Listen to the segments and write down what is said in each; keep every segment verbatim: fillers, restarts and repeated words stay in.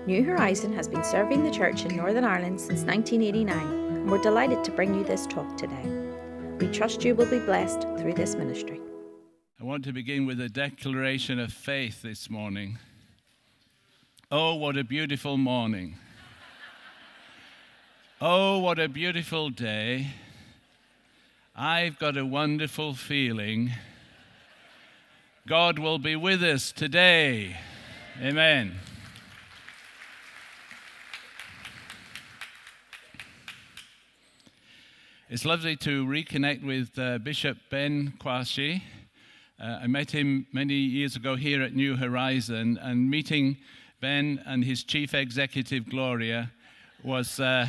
New Horizon has been serving the church in Northern Ireland since nineteen eighty-nine, and we're delighted to bring you this talk today. We trust you will be blessed through this ministry. I want to begin with a declaration of faith this morning. Oh, what a beautiful morning. Oh, what a beautiful day. I've got a wonderful feeling God will be with us today. Amen. It's lovely to reconnect with uh, Bishop Ben Kwashi. Uh, I met him many years ago here at New Horizon, and meeting Ben and his chief executive, Gloria, was uh,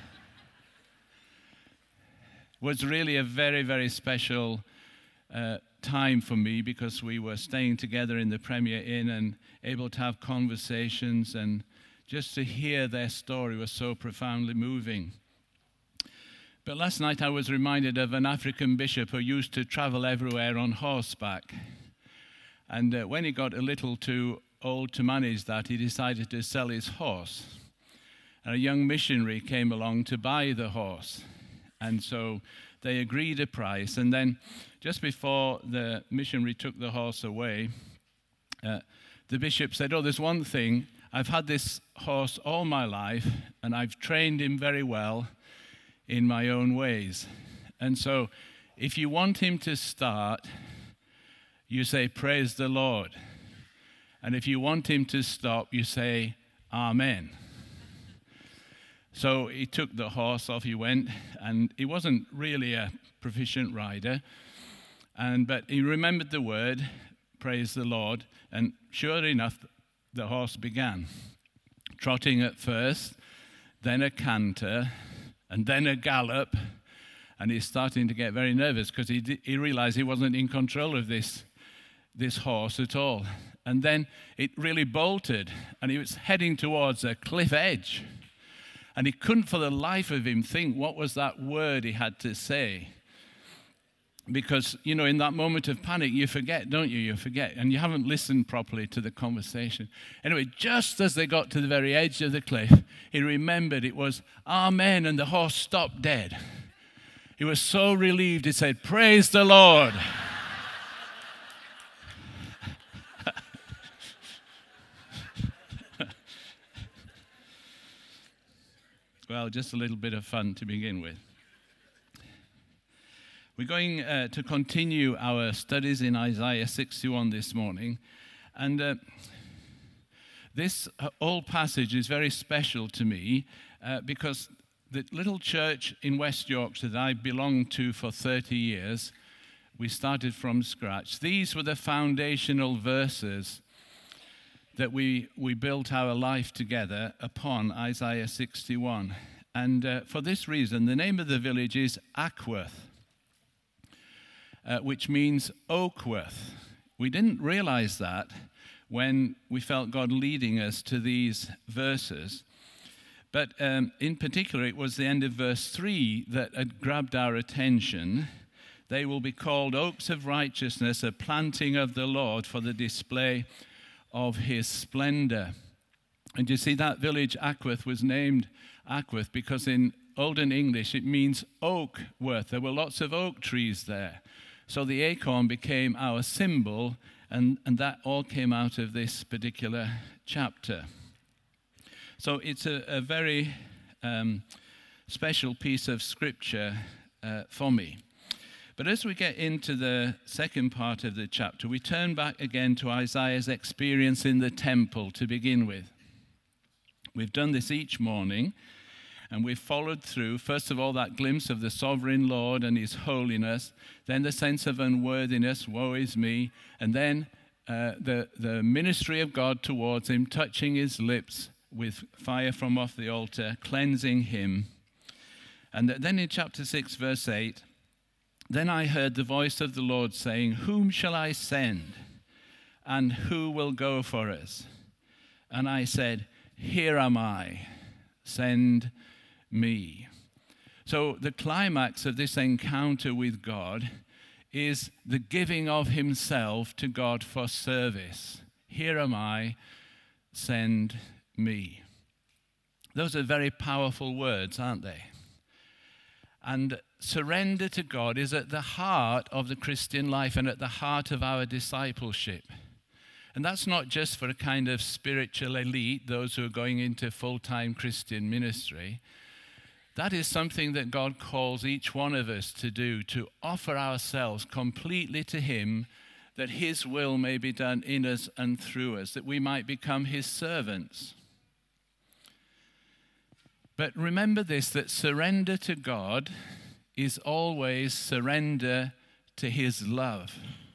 was really a very, very special uh, time for me, because we were staying together in the Premier Inn and able to have conversations, and just to hear their story was so profoundly moving. But last night I was reminded of an African bishop who used to travel everywhere on horseback. And uh, when he got a little too old to manage that, he decided to sell his horse. And a young missionary came along to buy the horse. And so they agreed a price. And then just before the missionary took the horse away, uh, the bishop said, "Oh, there's one thing. I've had this horse all my life, and I've trained him very well in my own ways. And so if you want him to start, you say, 'Praise the Lord.' And if you want him to stop, you say, 'Amen.'" So he took the horse, off he went, and he wasn't really a proficient rider, and but he remembered the word, "Praise the Lord," and sure enough, the horse began, trotting at first, then a canter, and then a gallop, and he's starting to get very nervous because he he realized he wasn't in control of this this horse at all. And then it really bolted, and he was heading towards a cliff edge, and he couldn't for the life of him think what was that word he had to say. Because, you know, in that moment of panic, you forget, don't you? You forget, and you haven't listened properly to the conversation. Anyway, just as they got to the very edge of the cliff, he remembered it was "Amen," and the horse stopped dead. He was so relieved, he said, "Praise the Lord." Well, just a little bit of fun to begin with. We're going uh, to continue our studies in Isaiah sixty-one this morning. And uh, this whole passage is very special to me uh, because the little church in West Yorkshire that I belonged to for thirty years, we started from scratch. These were the foundational verses that we, we built our life together upon, Isaiah sixty-one. And uh, for this reason, the name of the village is Ackworth. Uh, which means Oakworth. We didn't realize that when we felt God leading us to these verses. But um, in particular, it was the end of verse three that had grabbed our attention. "They will be called oaks of righteousness, a planting of the Lord for the display of his splendor." And you see, that village Ackworth was named Ackworth because in Olden English it means Oakworth. There were lots of oak trees there. So the acorn became our symbol, and, and that all came out of this particular chapter. So it's a, a very um, special piece of scripture uh, for me. But as we get into the second part of the chapter, we turn back again to Isaiah's experience in the temple to begin with. We've done this each morning, and we've followed through, first of all, that glimpse of the sovereign Lord and his holiness, then the sense of unworthiness, woe is me, and then uh, the, the ministry of God towards him, touching his lips with fire from off the altar, cleansing him. And then in chapter six, verse eight, "Then I heard the voice of the Lord saying, 'Whom shall I send? And who will go for us?' And I said, 'Here am I, send me.'" So the climax of this encounter with God is the giving of himself to God for service. "Here am I, send me." Those are very powerful words, aren't they? And surrender to God is at the heart of the Christian life and at the heart of our discipleship. And that's not just for a kind of spiritual elite, those who are going into full-time Christian ministry. That is something that God calls each one of us to do, to offer ourselves completely to Him, that His will may be done in us and through us, that we might become His servants. But remember this, that surrender to God is always surrender to His love.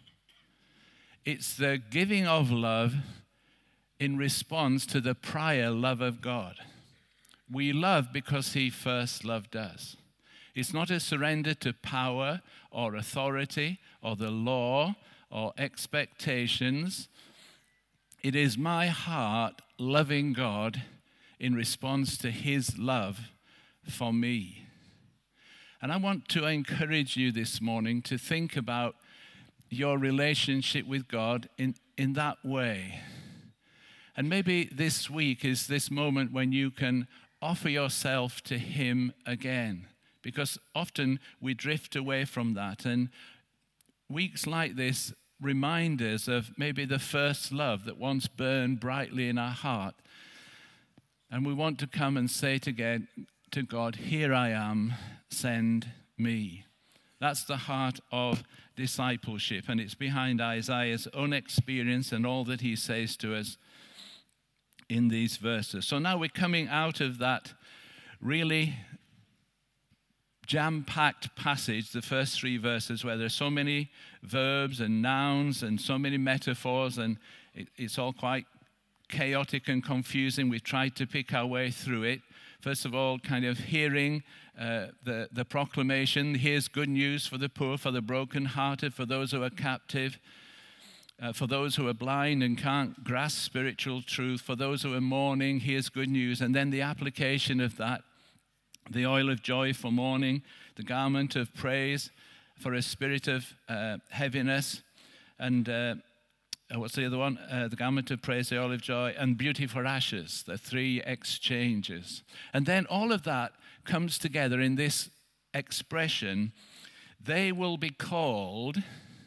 It's the giving of love in response to the prior love of God. We love because He first loved us. It's not a surrender to power or authority or the law or expectations. It is my heart loving God in response to His love for me. And I want to encourage you this morning to think about your relationship with God in, in that way. And maybe this week is this moment when you can offer yourself to Him again, because often we drift away from that. And weeks like this remind us of maybe the first love that once burned brightly in our heart. And we want to come and say to God, here I am, send me. That's the heart of discipleship, and it's behind Isaiah's own experience and all that he says to us in these verses. So now we're coming out of that really jam-packed passage, the first three verses, where there's so many verbs and nouns and so many metaphors, and it, it's all quite chaotic and confusing. We've tried to pick our way through it. First of all, kind of hearing uh, the, the proclamation, here's good news for the poor, for the brokenhearted, for those who are captive, uh, for those who are blind and can't grasp spiritual truth, for those who are mourning, here's good news. And then the application of that, the oil of joy for mourning, the garment of praise for a spirit of uh, heaviness, and uh, what's the other one? Uh, the garment of praise, the oil of joy, and beauty for ashes, the three exchanges. And then all of that comes together in this expression, they will be called,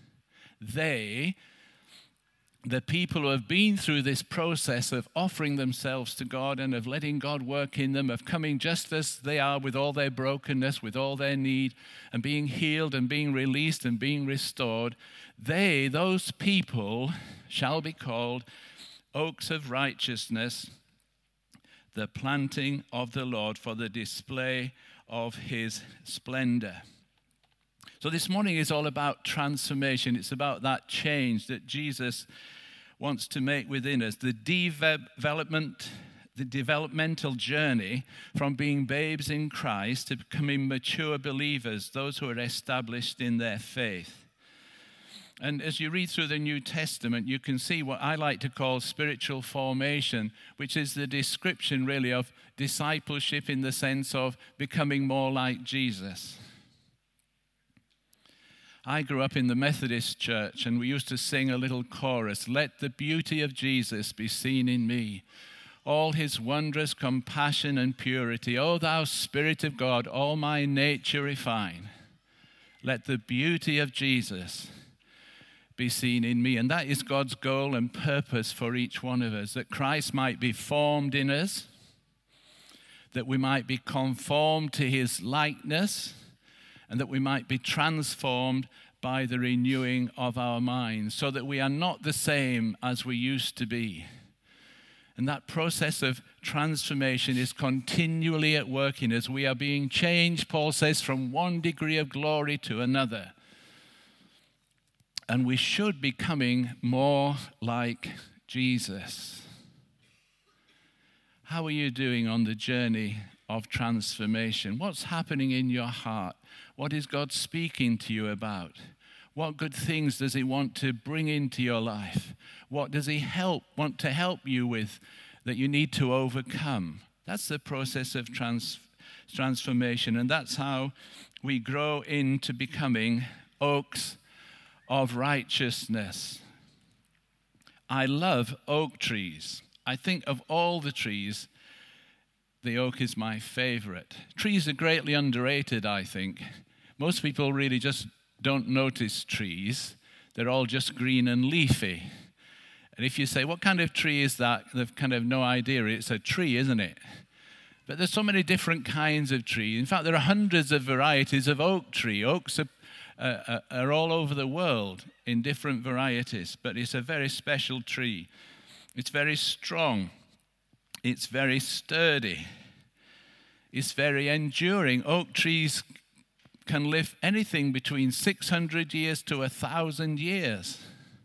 they, the people who have been through this process of offering themselves to God and of letting God work in them, of coming just as they are with all their brokenness, with all their need, and being healed and being released and being restored, they, those people, shall be called oaks of righteousness, the planting of the Lord for the display of His splendor. So this morning is all about transformation. It's about that change that Jesus wants to make within us, the development, the developmental journey from being babes in Christ to becoming mature believers, those who are established in their faith. And as you read through the New Testament, you can see what I like to call spiritual formation, which is the description really of discipleship in the sense of becoming more like Jesus. I grew up in the Methodist church, and we used to sing a little chorus, let the beauty of Jesus be seen in me, all His wondrous compassion and purity. O thou Spirit of God, all my nature refine. Let the beauty of Jesus be seen in me. And that is God's goal and purpose for each one of us, that Christ might be formed in us, that we might be conformed to His likeness, and that we might be transformed by the renewing of our minds, so that we are not the same as we used to be. And that process of transformation is continually at work in us. We are being changed, Paul says, from one degree of glory to another. And we should be becoming more like Jesus. How are you doing on the journey of transformation? What's happening in your heart? What is God speaking to you about? What good things does He want to bring into your life? What does He help want to help you with that you need to overcome? That's the process of trans, transformation, and that's how we grow into becoming oaks of righteousness. I love oak trees. I think of all the trees, the oak is my favorite. Trees are greatly underrated, I think. Most people really just don't notice trees. They're all just green and leafy. And if you say, what kind of tree is that? They've kind of no idea. It's a tree, isn't it? But there's so many different kinds of trees. In fact, there are hundreds of varieties of oak tree. Oaks are, uh, are all over the world in different varieties, but it's a very special tree. It's very strong. It's very sturdy. It's very enduring. Oak trees can live anything between six hundred years to one thousand years.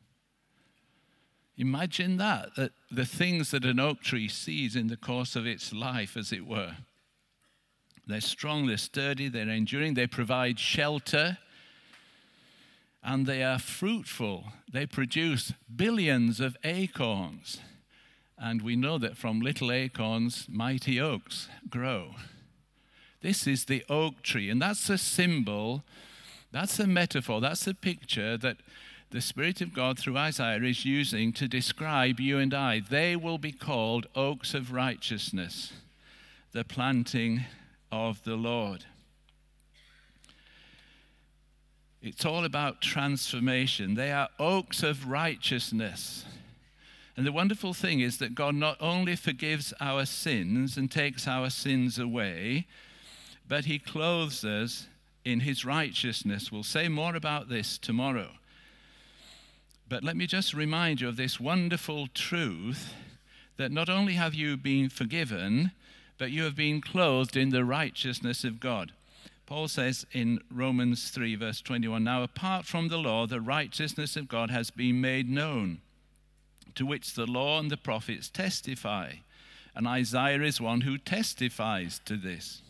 Imagine that, that the things that an oak tree sees in the course of its life, as it were. They're strong, they're sturdy, they're enduring, they provide shelter, and they are fruitful. They produce billions of acorns. And we know that from little acorns, mighty oaks grow. This is the oak tree, and that's a symbol, that's a metaphor, that's a picture that the Spirit of God through Isaiah is using to describe you and I. They will be called oaks of righteousness, the planting of the Lord. It's all about transformation. They are oaks of righteousness. And the wonderful thing is that God not only forgives our sins and takes our sins away, but he clothes us in his righteousness. We'll say more about this tomorrow. But let me just remind you of this wonderful truth that not only have you been forgiven, but you have been clothed in the righteousness of God. Paul says in Romans three, verse twenty-one, now apart from the law, the righteousness of God has been made known, to which the law and the prophets testify. And Isaiah is one who testifies to this.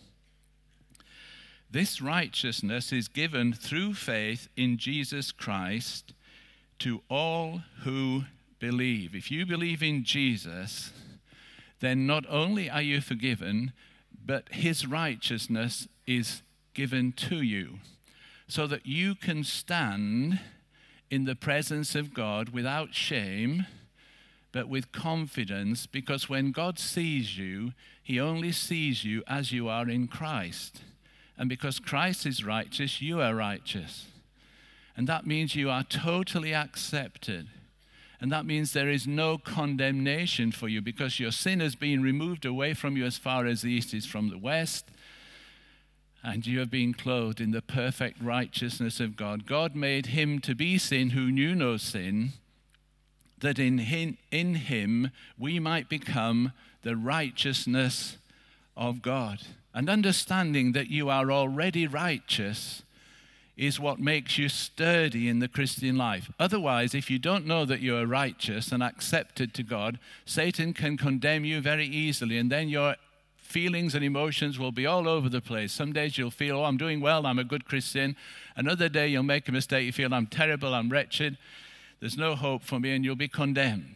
This righteousness is given through faith in Jesus Christ to all who believe. If you believe in Jesus, then not only are you forgiven, but his righteousness is given to you, so that you can stand in the presence of God without shame, but with confidence, because when God sees you, he only sees you as you are in Christ. And because Christ is righteous, you are righteous. And that means you are totally accepted. And that means there is no condemnation for you, because your sin has been removed away from you as far as the east is from the west. And you have been clothed in the perfect righteousness of God. God made him to be sin who knew no sin, that in him, in him we might become the righteousness of God. And understanding that you are already righteous is what makes you sturdy in the Christian life. Otherwise, if you don't know that you are righteous and accepted to God, Satan can condemn you very easily, and then your feelings and emotions will be all over the place. Some days you'll feel, oh, I'm doing well, I'm a good Christian. Another day you'll make a mistake, you feel, I'm terrible, I'm wretched, there's no hope for me, and you'll be condemned.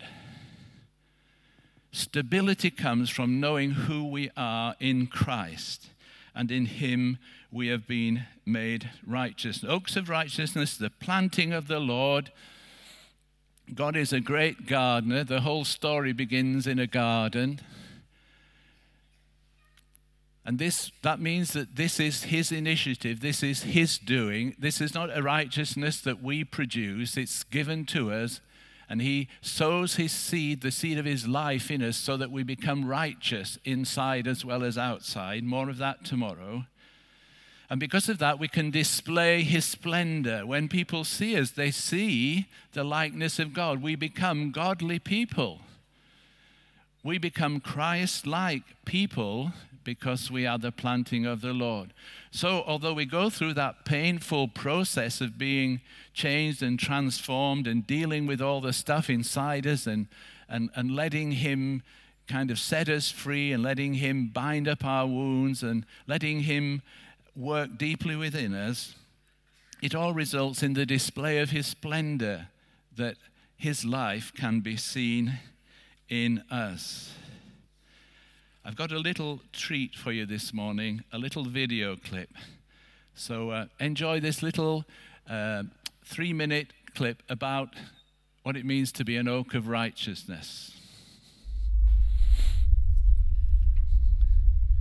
Stability comes from knowing who we are in Christ, and in him we have been made righteous. Oaks of righteousness, the planting of the Lord. God is a great gardener. The whole story begins in a garden. And this that means that this is his initiative. This is his doing. This is not a righteousness that we produce. It's given to us. And he sows his seed, the seed of his life in us, so that we become righteous inside as well as outside. More of that tomorrow. And because of that, we can display his splendor. When people see us, they see the likeness of God. We become godly people. We become Christ-like people because we are the planting of the Lord. So although we go through that painful process of being changed and transformed and dealing with all the stuff inside us and, and, and letting him kind of set us free and letting him bind up our wounds and letting him work deeply within us, it all results in the display of his splendor, that his life can be seen in us. I've got a little treat for you this morning, a little video clip. So uh, enjoy this little uh, three-minute clip about what it means to be an oak of righteousness.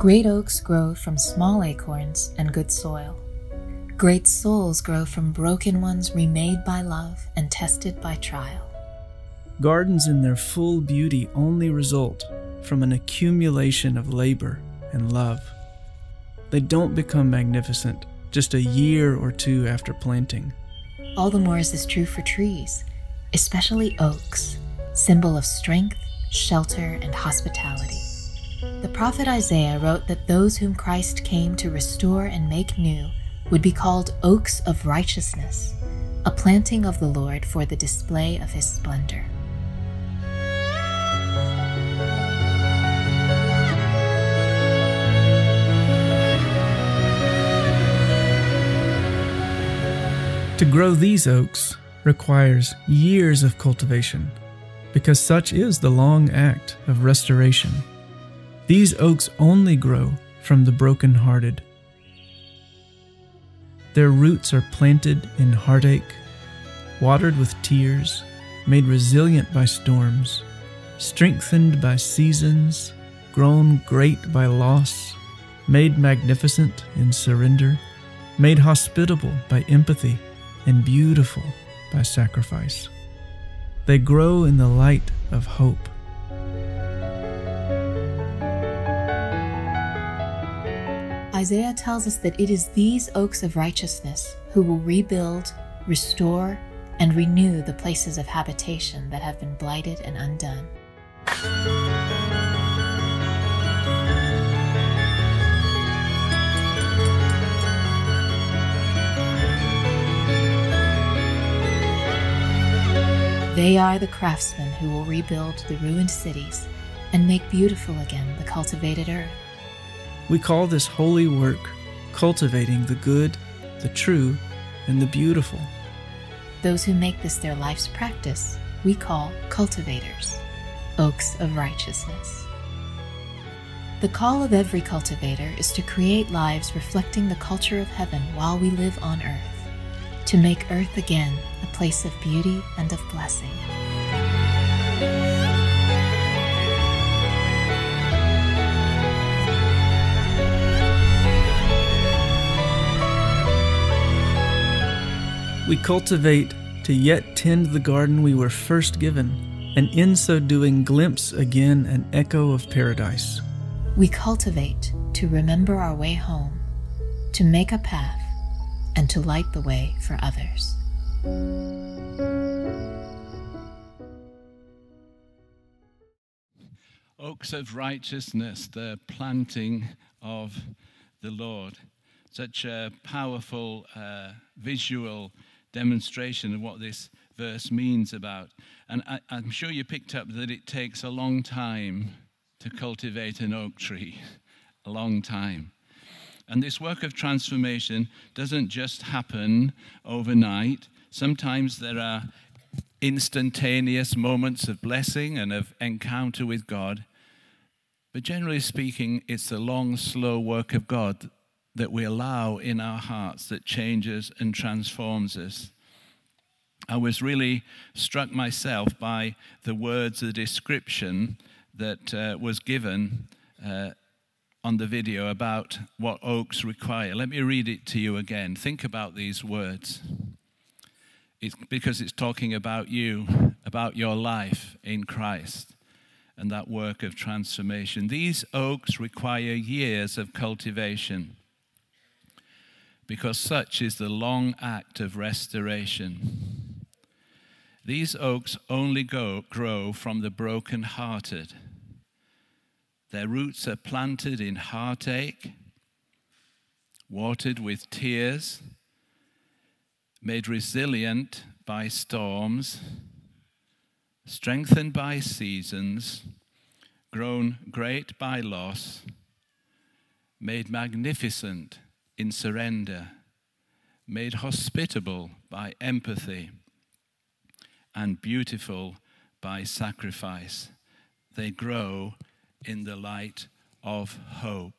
Great oaks grow from small acorns and good soil. Great souls grow from broken ones remade by love and tested by trial. Gardens in their full beauty only result from an accumulation of labor and love. They don't become magnificent just a year or two after planting. All the more is this true for trees, especially oaks, symbol of strength, shelter, and hospitality. The prophet Isaiah wrote that those whom Christ came to restore and make new would be called oaks of righteousness, a planting of the Lord for the display of his splendor. To grow these oaks requires years of cultivation, because such is the long act of restoration. These oaks only grow from the broken-hearted. Their roots are planted in heartache, watered with tears, made resilient by storms, strengthened by seasons, grown great by loss, made magnificent in surrender, made hospitable by empathy, and beautiful by sacrifice. They grow in the light of hope. Isaiah tells us that it is these oaks of righteousness who will rebuild, restore, and renew the places of habitation that have been blighted and undone. They are the craftsmen who will rebuild the ruined cities and make beautiful again the cultivated earth. We call this holy work cultivating the good, the true, and the beautiful. Those who make this their life's practice, we call cultivators, oaks of righteousness. The call of every cultivator is to create lives reflecting the culture of heaven while we live on earth, to make earth again a place of beauty and of blessing. We cultivate to yet tend the garden we were first given, and in so doing glimpse again an echo of paradise. We cultivate to remember our way home, to make a path, and to light the way for others. Oaks of righteousness, the planting of the Lord. Such a powerful uh, visual demonstration of what this verse means about. And I, I'm sure you picked up that it takes a long time to cultivate an oak tree, a long time. And this work of transformation doesn't just happen overnight. Sometimes there are instantaneous moments of blessing and of encounter with God. But generally speaking, it's the long, slow work of God that we allow in our hearts that changes and transforms us. I was really struck myself by the words, the description that uh, was given uh, on the video about what oaks require. Let me read it to you again. Think about these words. It's because it's talking about you, about your life in Christ and that work of transformation. These oaks require years of cultivation, because such is the long act of restoration. These oaks only go, grow from the broken-hearted. Their roots are planted in heartache, watered with tears, made resilient by storms, strengthened by seasons, grown great by loss, made magnificent in surrender, made hospitable by empathy, and beautiful by sacrifice. They grow in the light of hope.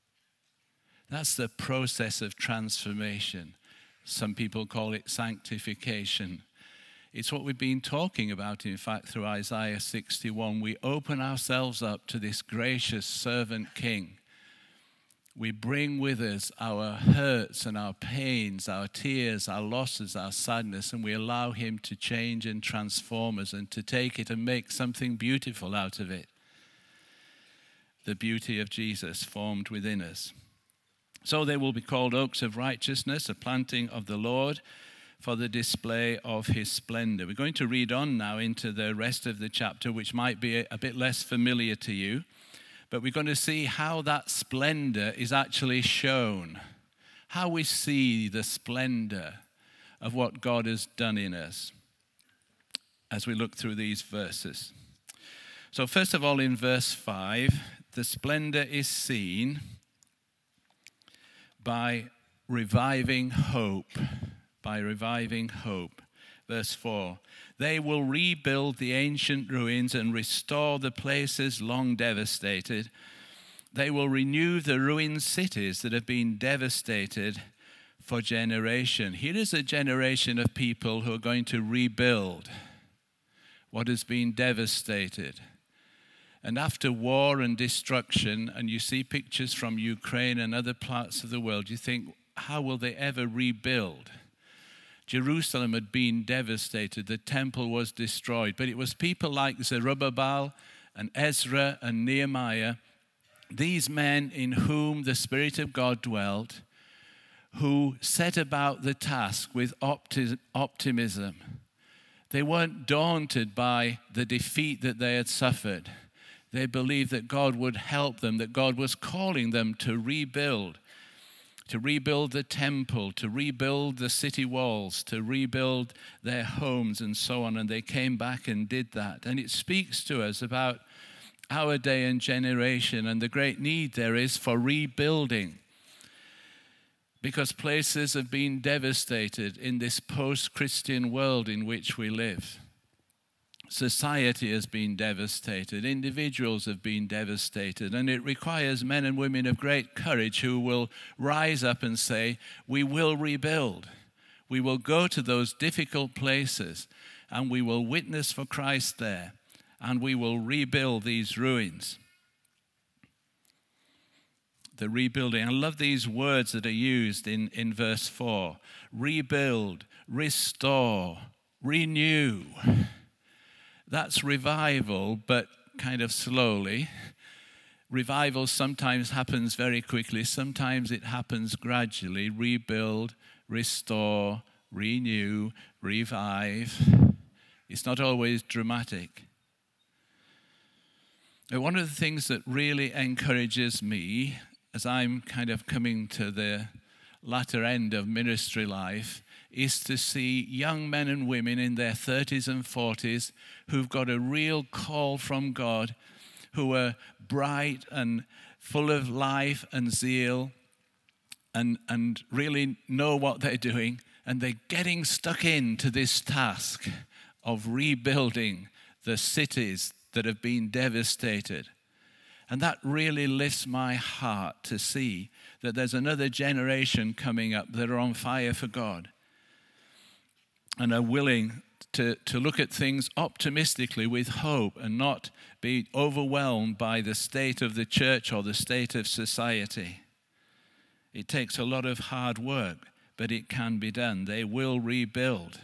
That's the process of transformation. Some people call it sanctification. It's what we've been talking about, in fact, through Isaiah sixty-one. We open ourselves up to this gracious servant king We bring with us our hurts and our pains, our tears, our losses, our sadness, and we allow him to change and transform us and to take it and make something beautiful out of it. The beauty of Jesus formed within us. So they will be called oaks of righteousness, a planting of the Lord for the display of his splendor. We're going to read on now into the rest of the chapter, which might be a, a bit less familiar to you. But we're going to see how that splendor is actually shown, how we see the splendor of what God has done in us as we look through these verses. So first of all, in verse five, the splendor is seen by reviving hope, by reviving hope. Verse four, they will rebuild the ancient ruins and restore the places long devastated. They will renew the ruined cities that have been devastated for generation. Here is a generation of people who are going to rebuild what has been devastated. And after war and destruction, and you see pictures from Ukraine and other parts of the world, you think, how will they ever rebuild? Jerusalem had been devastated. The temple was destroyed. But it was people like Zerubbabel and Ezra and Nehemiah, these men in whom the Spirit of God dwelt, who set about the task with opti- optimism. They weren't daunted by the defeat that they had suffered. They believed that God would help them, that God was calling them to rebuild. To rebuild the temple, to rebuild the city walls, to rebuild their homes and so on. And they came back and did that. And it speaks to us about our day and generation and the great need there is for rebuilding. Because places have been devastated in this post-Christian world in which we live. Society has been devastated. Individuals have been devastated. And it requires men and women of great courage who will rise up and say, we will rebuild. We will go to those difficult places and we will witness for Christ there. And we will rebuild these ruins. The rebuilding. I love these words that are used in, in verse four. Rebuild, restore, renew. That's revival, but kind of slowly. Revival sometimes happens very quickly. Sometimes it happens gradually. Rebuild, restore, renew, revive. It's not always dramatic. But one of the things that really encourages me as I'm kind of coming to the latter end of ministry life is to see young men and women in their thirties and forties who've got a real call from God, who are bright and full of life and zeal and, and really know what they're doing, and they're getting stuck into this task of rebuilding the cities that have been devastated. And that really lifts my heart to see that there's another generation coming up that are on fire for God and are willing to, to look at things optimistically with hope and not be overwhelmed by the state of the church or the state of society. It takes a lot of hard work, but it can be done. They will rebuild.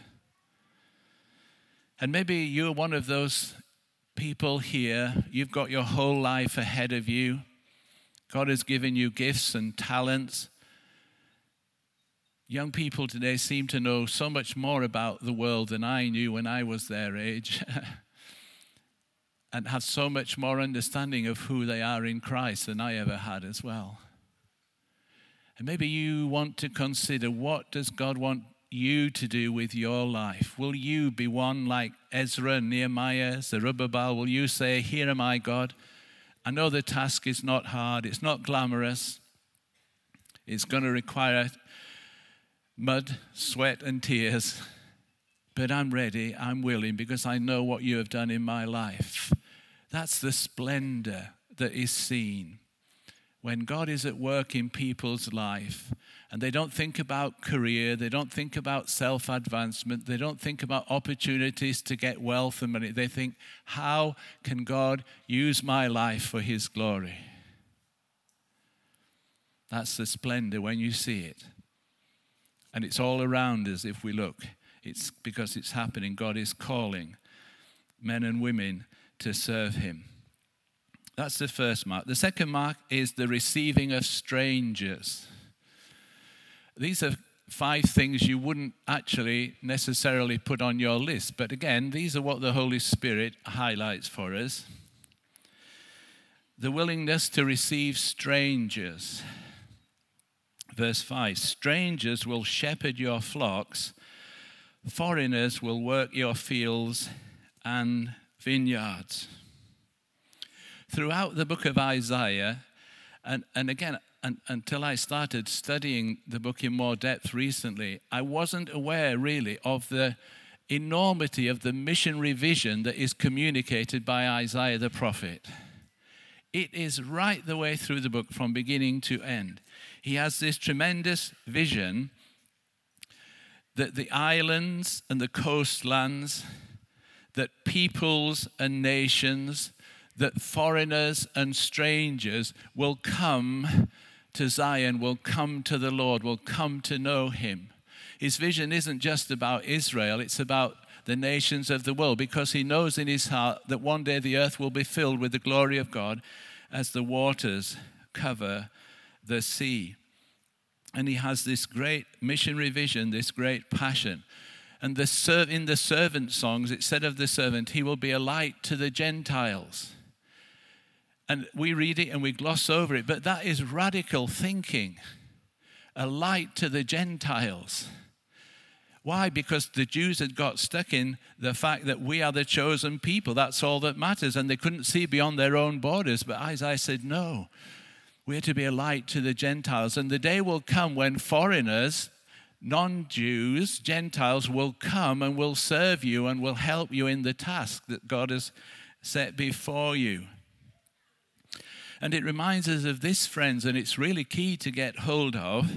And maybe you're one of those people here. You've got your whole life ahead of you. God has given you gifts and talents. Young people today seem to know so much more about the world than I knew when I was their age and have so much more understanding of who they are in Christ than I ever had as well. And maybe you want to consider, what does God want you to do with your life? Will you be one like Ezra, Nehemiah, Zerubbabel? Will you say, here am I, God? I know the task is not hard. It's not glamorous. It's going to require mud, sweat, and tears. But I'm ready. I'm willing because I know what you have done in my life. That's the splendor that is seen when God is at work in people's life. And they don't think about career, they don't think about self-advancement, they don't think about opportunities to get wealth and money. They think, how can God use my life for his glory? That's the splendor when you see it. And it's all around us if we look. It's because it's happening. God is calling men and women to serve him. That's the first mark. The second mark is the receiving of strangers. These are five things you wouldn't actually necessarily put on your list. But again, these are what the Holy Spirit highlights for us. The willingness to receive strangers. Verse five, strangers will shepherd your flocks. Foreigners will work your fields and vineyards. Throughout the book of Isaiah, and, and again, and, until I started studying the book in more depth recently, I wasn't aware really of the enormity of the missionary vision that is communicated by Isaiah the prophet. It is right the way through the book from beginning to end. He has this tremendous vision that the islands and the coastlands, that peoples and nations, that foreigners and strangers will come to Zion, will come to the Lord, will come to know him. His vision isn't just about Israel, it's about the nations of the world, because he knows in his heart that one day the earth will be filled with the glory of God as the waters cover the sea. And he has this great missionary vision, this great passion. And the serv- in the servant songs, it said of the servant, he will be a light to the Gentiles. And we read it and we gloss over it, but that is radical thinking. A light to the Gentiles. Why? Because the Jews had got stuck in the fact that we are the chosen people. That's all that matters. And they couldn't see beyond their own borders. But Isaiah said, no, we're to be a light to the Gentiles. And the day will come when foreigners, non-Jews, Gentiles will come and will serve you and will help you in the task that God has set before you. And it reminds us of this, friends, and it's really key to get hold of.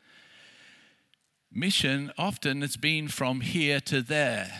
Mission often has been from here to there.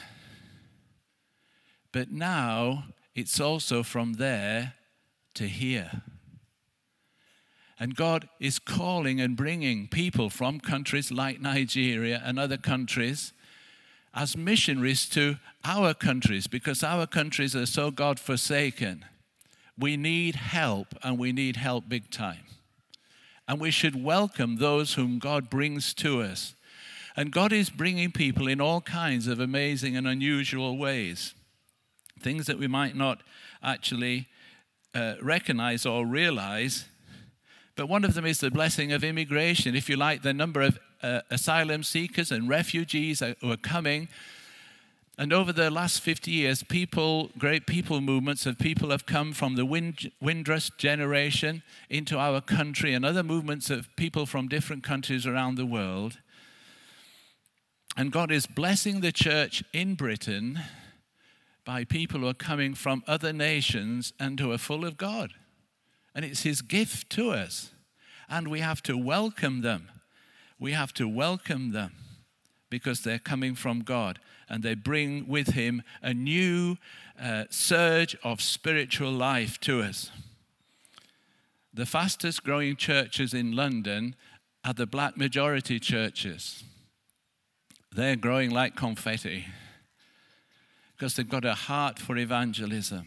But now it's also from there to here. And God is calling and bringing people from countries like Nigeria and other countries as missionaries to our countries, because our countries are so God-forsaken. We need help, and we need help big time. And we should welcome those whom God brings to us. And God is bringing people in all kinds of amazing and unusual ways. Things that we might not actually uh, recognize or realize. But one of them is the blessing of immigration. If you like, the number of uh, asylum seekers and refugees who are coming. And over the last fifty years, people, great people movements of people have come from the Wind, Windrush generation into our country, and other movements of people from different countries around the world. And God is blessing the church in Britain by people who are coming from other nations and who are full of God. And it's his gift to us. And we have to welcome them. We have to welcome them because they're coming from God. And they bring with him a new uh, surge of spiritual life to us. The fastest growing churches in London are the black majority churches. They're growing like confetti because they've got a heart for evangelism.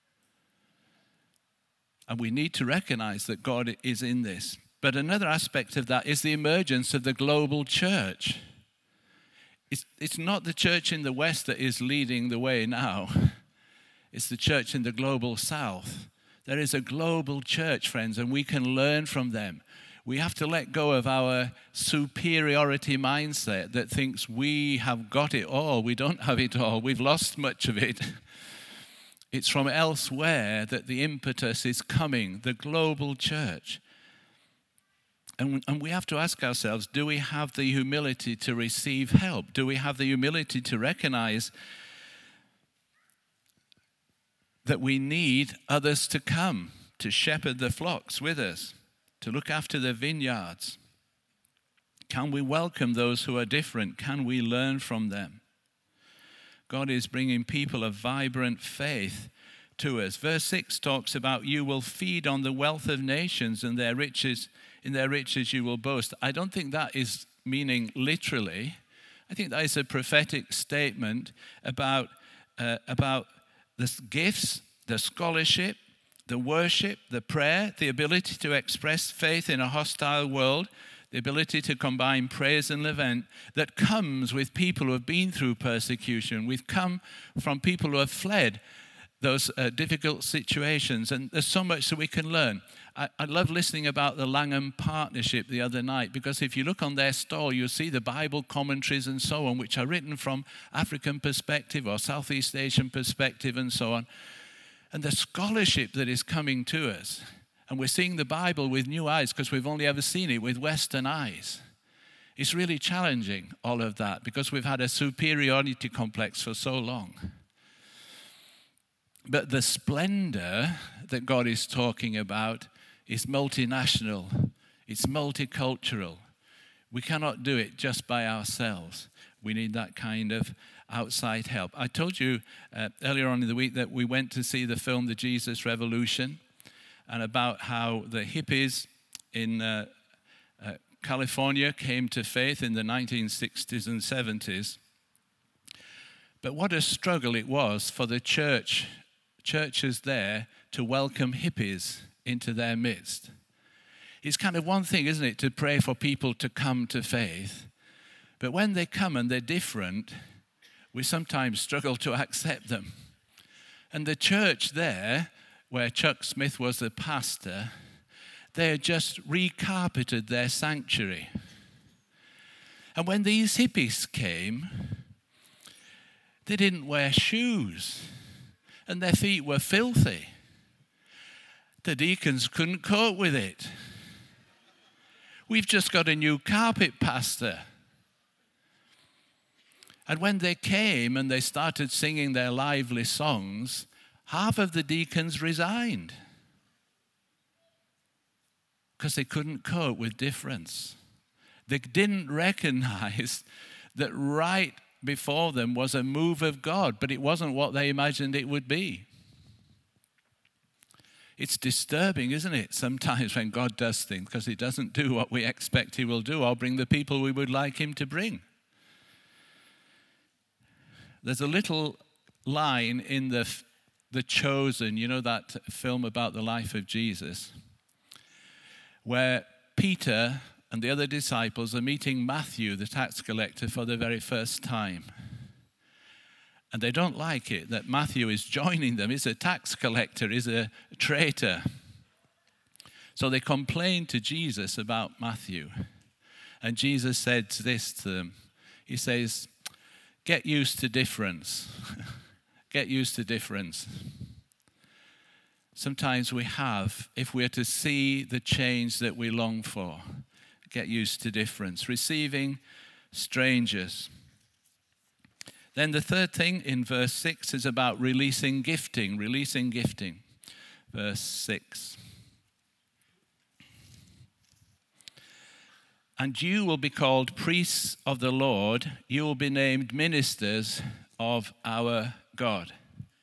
And we need to recognize that God is in this. But another aspect of that is the emergence of the global church. It's, it's not the church in the West that is leading the way now. It's the church in the global South. There is a global church, friends, and we can learn from them. We have to let go of our superiority mindset that thinks we have got it all. We don't have it all. We've lost much of it. It's from elsewhere that the impetus is coming, the global church. And, and we have to ask ourselves, do we have the humility to receive help? Do we have the humility to recognize that we need others to come to shepherd the flocks with us, to look after the vineyards? Can we welcome those who are different? Can we learn from them? God is bringing people of vibrant faith to us. Verse six talks about you will feed on the wealth of nations, and their riches, in their riches you will boast. I don't think that is meaning literally. I think that is a prophetic statement about, uh, about the gifts, the scholarship, the worship, the prayer, the ability to express faith in a hostile world, the ability to combine praise and lament that comes with people who have been through persecution. We've come from people who have fled those uh, difficult situations, and there's so much that we can learn. I, I love listening about the Langham Partnership the other night, because if you look on their stall, you'll see the Bible commentaries and so on, which are written from African perspective or Southeast Asian perspective and so on. And the scholarship that is coming to us, and we're seeing the Bible with new eyes because we've only ever seen it with Western eyes. It's really challenging, all of that, because we've had a superiority complex for so long. But the splendor that God is talking about is multinational. It's multicultural. We cannot do it just by ourselves. We need that kind of outside help. I told you uh, earlier on in the week that we went to see the film The Jesus Revolution, and about how the hippies in uh, uh, California came to faith in the nineteen sixties and seventies. But what a struggle it was for the church, churches there to welcome hippies into their midst. It's kind of one thing, isn't it, to pray for people to come to faith. But when they come and they're different, we sometimes struggle to accept them. And the church there, where Chuck Smith was the pastor, they had just recarpeted their sanctuary. And when these hippies came, they didn't wear shoes, and their feet were filthy. The deacons couldn't cope with it. We've just got a new carpet, pastor. And when they came and they started singing their lively songs, half of the deacons resigned because they couldn't cope with difference. They didn't recognize that right before them was a move of God, but it wasn't what they imagined it would be. It's disturbing, isn't it, sometimes when God does things, because he doesn't do what we expect he will do or bring the people we would like him to bring. There's a little line in the The Chosen, you know, that film about the life of Jesus, where Peter and the other disciples are meeting Matthew, the tax collector, for the very first time. And they don't like it that Matthew is joining them. He's a tax collector, he's a traitor. So they complain to Jesus about Matthew. And Jesus said this to them. He says, get used to difference. Get used to difference. Sometimes we have, if we're to see the change that we long for, get used to difference. Receiving strangers. Then the third thing in verse six is about releasing gifting, releasing gifting. Verse six. And you will be called priests of the Lord. You will be named ministers of our God.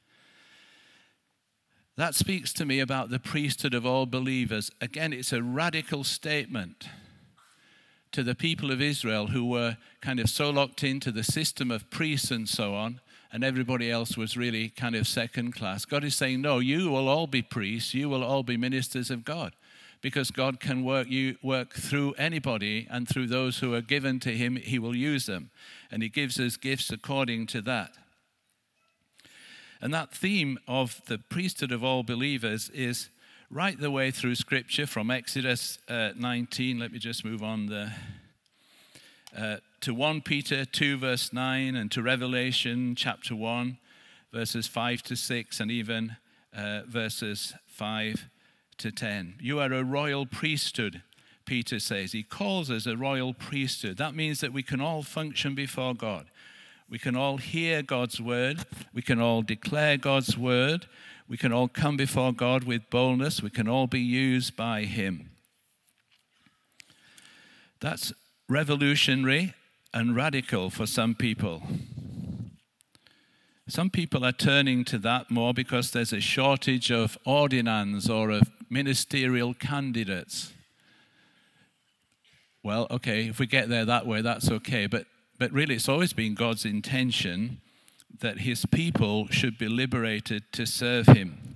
That speaks to me about the priesthood of all believers. Again, it's a radical statement to the people of Israel who were kind of so locked into the system of priests and so on, and everybody else was really kind of second class. God is saying, no, you will all be priests, you will all be ministers of God, because God can work you work through anybody, and through those who are given to him, he will use them. And he gives us gifts according to that. And that theme of the priesthood of all believers is right the way through Scripture, from Exodus uh, nineteen. Let me just move on there. Uh, to First Peter two, verse nine, and to Revelation chapter one, verses five to six, and even uh, verses five to ten. You are a royal priesthood, Peter says. He calls us a royal priesthood. That means that we can all function before God. We can all hear God's word. We can all declare God's word. We can all come before God with boldness. We can all be used by him. That's revolutionary and radical for some people. Some people are turning to that more because there's a shortage of ordinands or of ministerial candidates. Well, okay, if we get there that way, that's okay. But, but really, it's always been God's intention that his people should be liberated to serve him.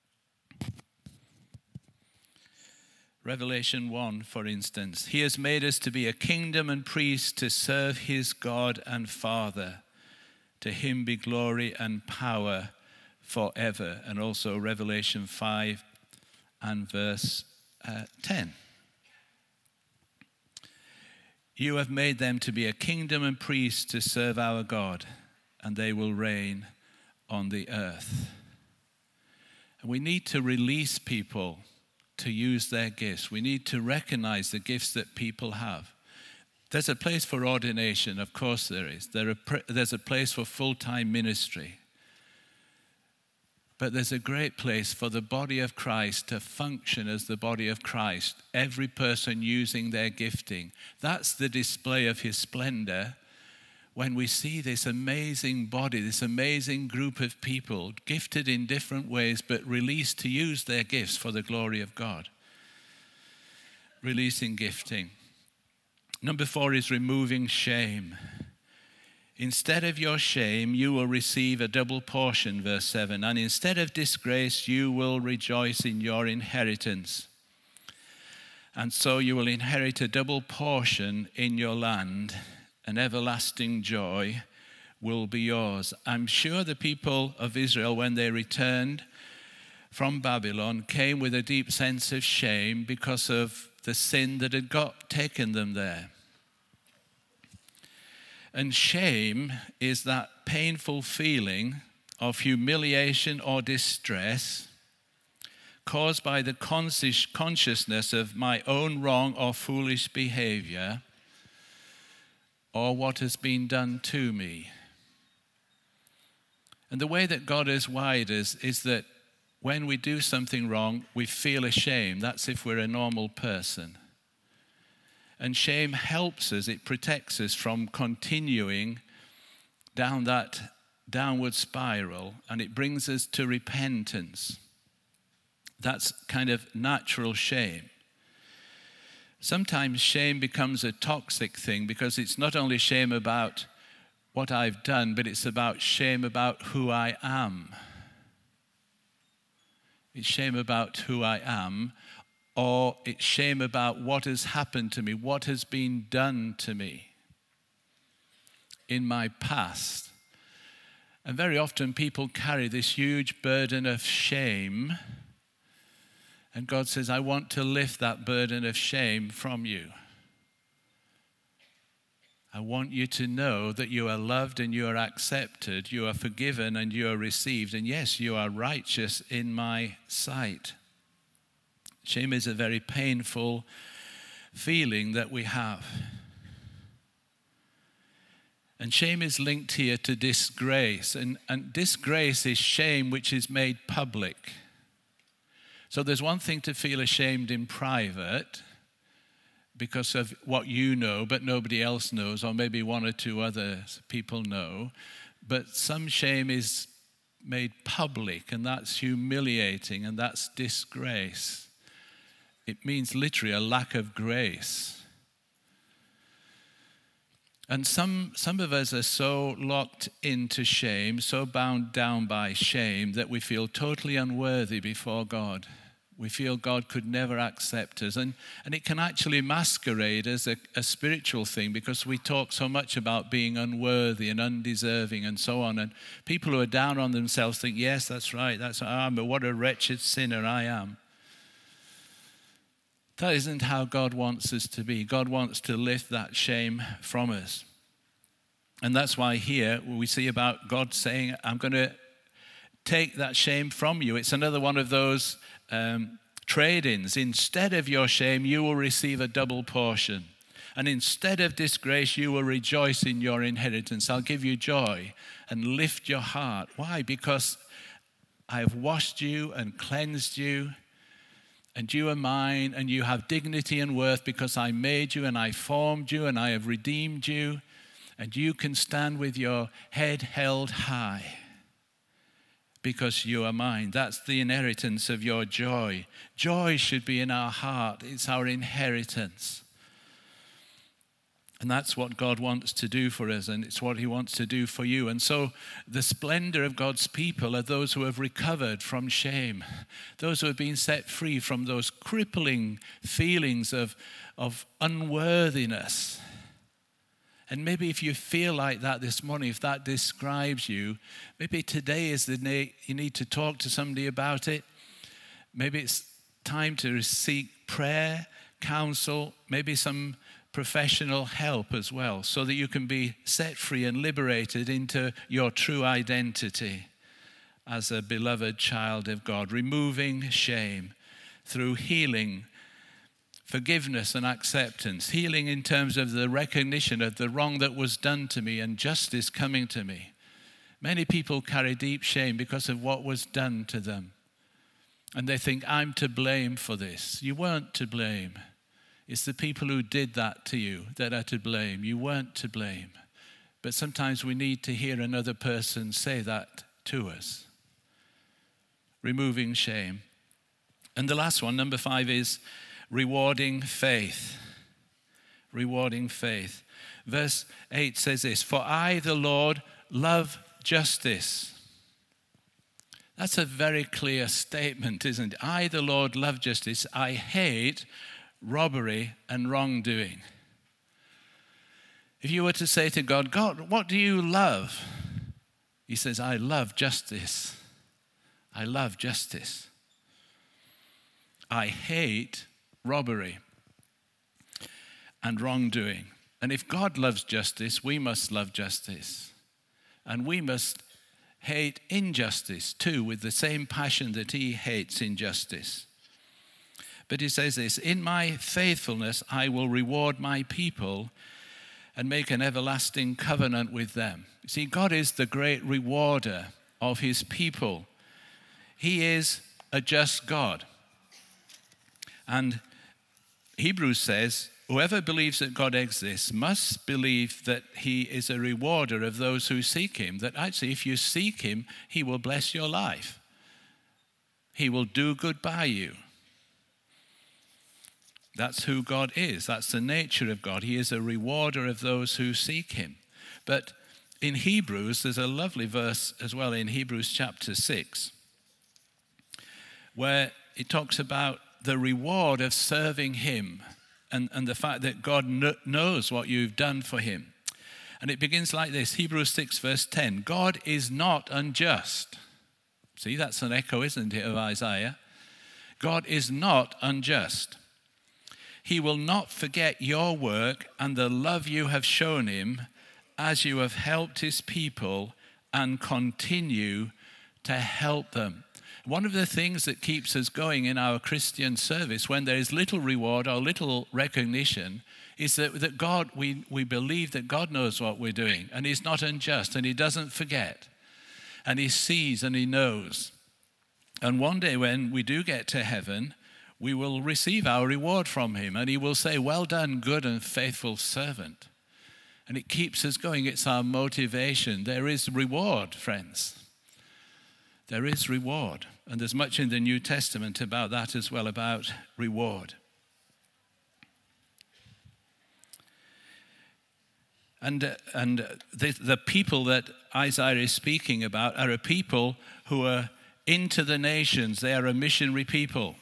Revelation one, for instance. He has made us to be a kingdom and priests to serve his God and Father. To him be glory and power forever. And also Revelation five and verse uh, ten. You have made them to be a kingdom and priests to serve our God, and they will reign on the earth. And we need to release people to use their gifts. We need to recognize the gifts that people have. There's a place for ordination, of course there is. There are, there's a place for full-time ministry. But there's a great place for the body of Christ to function as the body of Christ, every person using their gifting. That's the display of his splendor when we see this amazing body, this amazing group of people, gifted in different ways, but released to use their gifts for the glory of God. Releasing gifting. Number four is removing shame. Instead of your shame, you will receive a double portion, verse seven. And instead of disgrace, you will rejoice in your inheritance. And so you will inherit a double portion in your land. An everlasting joy will be yours. I'm sure the people of Israel, when they returned from Babylon, came with a deep sense of shame because of the sin that had got taken them there. And shame is that painful feeling of humiliation or distress caused by the conscious consciousness of my own wrong or foolish behavior or what has been done to me. And the way that God has wired us is that when we do something wrong, we feel ashamed. That's if we're a normal person. And shame helps us, it protects us from continuing down that downward spiral, and it brings us to repentance. That's kind of natural shame. Sometimes shame becomes a toxic thing because it's not only shame about what I've done, but it's about shame about who I am. It's shame about who I am, or it's shame about what has happened to me, what has been done to me in my past. And very often people carry this huge burden of shame, and God says, I want to lift that burden of shame from you. I want you to know that you are loved and you are accepted, you are forgiven and you are received, and yes, you are righteous in my sight. Shame is a very painful feeling that we have. And shame is linked here to disgrace, and, and disgrace is shame which is made public. So there's one thing to feel ashamed in private because of what you know, but nobody else knows, or maybe one or two other people know. But some shame is made public, and that's humiliating, and that's disgrace. It means literally a lack of grace. And some, some of us are so locked into shame, so bound down by shame, that we feel totally unworthy before God. We feel God could never accept us. And, and it can actually masquerade as a, a spiritual thing because we talk so much about being unworthy and undeserving and so on. And people who are down on themselves think, yes, that's right, that's I am, but what a wretched sinner I am. That isn't how God wants us to be. God wants to lift that shame from us. And that's why here we see about God saying, I'm going to take that shame from you. It's another one of those um, trade-ins. Instead of your shame, you will receive a double portion. And instead of disgrace, you will rejoice in your inheritance. I'll give you joy and lift your heart. Why? Because I have washed you and cleansed you, and you are mine, and you have dignity and worth because I made you and I formed you and I have redeemed you, and you can stand with your head held high. because you are mine. That's the inheritance of your joy. Joy should be in our heart. It's our inheritance. And that's what God wants to do for us, and it's what he wants to do for you. And so the splendor of God's people are those who have recovered from shame, those who have been set free from those crippling feelings of, of unworthiness. And maybe if you feel like that this morning, if that describes you, maybe today is the day you need to talk to somebody about it. Maybe it's time to seek prayer, counsel, maybe some professional help as well, so that you can be set free and liberated into your true identity as a beloved child of God, removing shame through healing, forgiveness and acceptance, healing in terms of the recognition of the wrong that was done to me and justice coming to me. Many people carry deep shame because of what was done to them, and they think, I'm to blame for this. You weren't to blame. It's the people who did that to you that are to blame. You weren't to blame. But sometimes we need to hear another person say that to us. Removing shame. And the last one, number five, is rewarding faith. Rewarding faith. Verse eight says this, for I, the Lord, love justice. That's a very clear statement, isn't it? I, the Lord, love justice. I hate robbery and wrongdoing. If you were to say to God, God, what do you love? He says, I love justice. I love justice. I hate robbery and wrongdoing. And if God loves justice, we must love justice. And we must hate injustice too, with the same passion that he hates injustice. But he says this, in my faithfulness I will reward my people and make an everlasting covenant with them. You see, God is the great rewarder of his people. He is a just God. And Hebrews says, whoever believes that God exists must believe that he is a rewarder of those who seek him. That actually, if you seek him, he will bless your life. He will do good by you. That's who God is. That's the nature of God. He is a rewarder of those who seek him. But in Hebrews, there's a lovely verse as well in Hebrews chapter six, where it talks about the reward of serving him and, and the fact that God kn- knows what you've done for him. And it begins like this, Hebrews six verse ten, God is not unjust. See, that's an echo, isn't it, of Isaiah? God is not unjust. He will not forget your work and the love you have shown him as you have helped his people and continue to help them. One of the things that keeps us going in our Christian service when there is little reward or little recognition is that, that God, we, we believe that God knows what we're doing and he's not unjust and he doesn't forget and he sees and he knows. And one day when we do get to heaven, we will receive our reward from him and he will say, well done, good and faithful servant. And it keeps us going. It's our motivation. There is reward, friends. There is reward. And there's much in the New Testament about that as well, about reward. And, uh, and the, the people that Isaiah is speaking about are a people who are into the nations. They are a missionary people.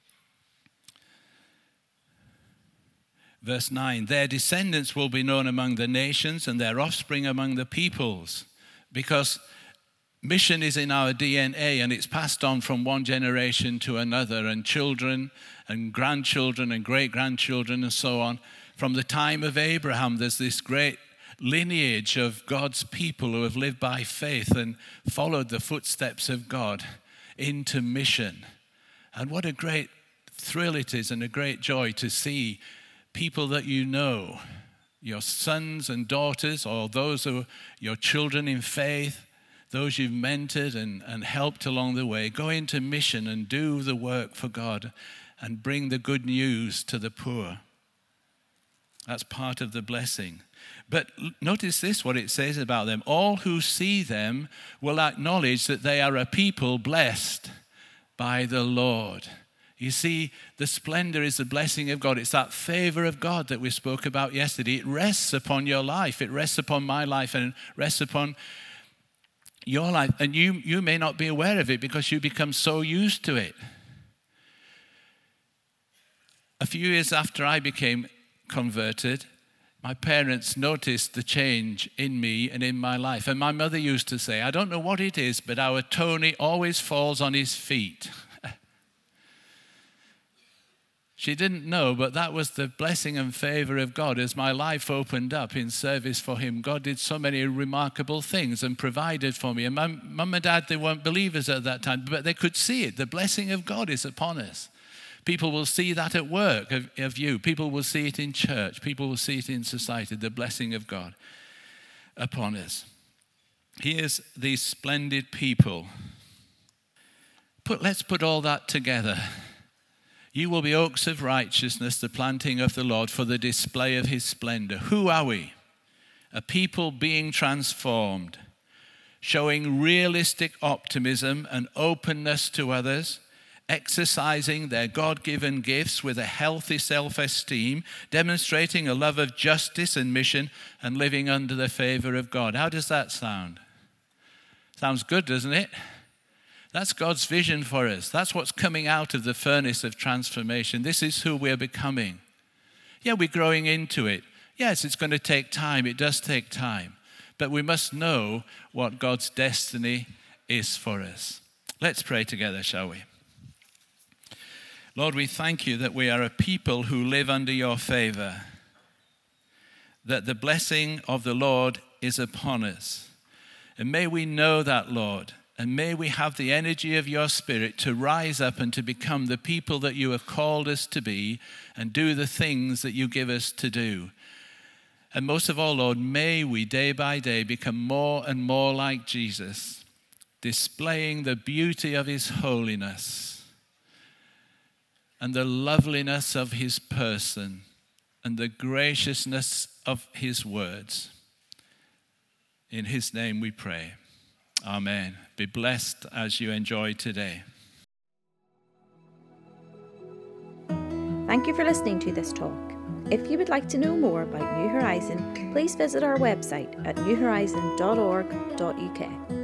Verse nine, their descendants will be known among the nations and their offspring among the peoples, because mission is in our D N A and it's passed on from one generation to another, and children and grandchildren and great-grandchildren and so on. From the time of Abraham, there's this great lineage of God's people who have lived by faith and followed the footsteps of God into mission. And what a great thrill it is and a great joy to see people that you know, your sons and daughters, or those who are your children in faith, those you've mentored and, and helped along the way, go into mission and do the work for God and bring the good news to the poor. That's part of the blessing. But notice this, what it says about them. All who see them will acknowledge that they are a people blessed by the Lord. You see, the splendor is the blessing of God. It's that favor of God that we spoke about yesterday. It rests upon your life. It rests upon my life and rests upon your life. And you, you may not be aware of it because you become so used to it. A few years after I became converted, my parents noticed the change in me and in my life. And my mother used to say, I don't know what it is, but our Tony always falls on his feet. She didn't know, but that was the blessing and favor of God. As my life opened up in service for him, God did so many remarkable things and provided for me. And my mum and dad, they weren't believers at that time, but they could see it. The blessing of God is upon us. People will see that at work of, of you. People will see it in church. People will see it in society, the blessing of God upon us. Here's these splendid people. Put, let's put all that together. You will be oaks of righteousness, the planting of the Lord, for the display of his splendor. Who are we? A people being transformed, showing realistic optimism and openness to others, exercising their God-given gifts with a healthy self-esteem, demonstrating a love of justice and mission, and living under the favor of God. How does that sound? Sounds good, doesn't it? That's God's vision for us. That's what's coming out of the furnace of transformation. This is who we're becoming. Yeah, we're growing into it. Yes, it's going to take time. It does take time. But we must know what God's destiny is for us. Let's pray together, shall we? Lord, we thank you that we are a people who live under your favor, that the blessing of the Lord is upon us. And may we know that, Lord. And may we have the energy of your Spirit to rise up and to become the people that you have called us to be and do the things that you give us to do. And most of all, Lord, may we day by day become more and more like Jesus, displaying the beauty of his holiness and the loveliness of his person and the graciousness of his words. In his name we pray. Amen. Be blessed as you enjoy today. Thank you for listening to this talk. If you would like to know more about New Horizon, please visit our website at new horizon dot org dot U K.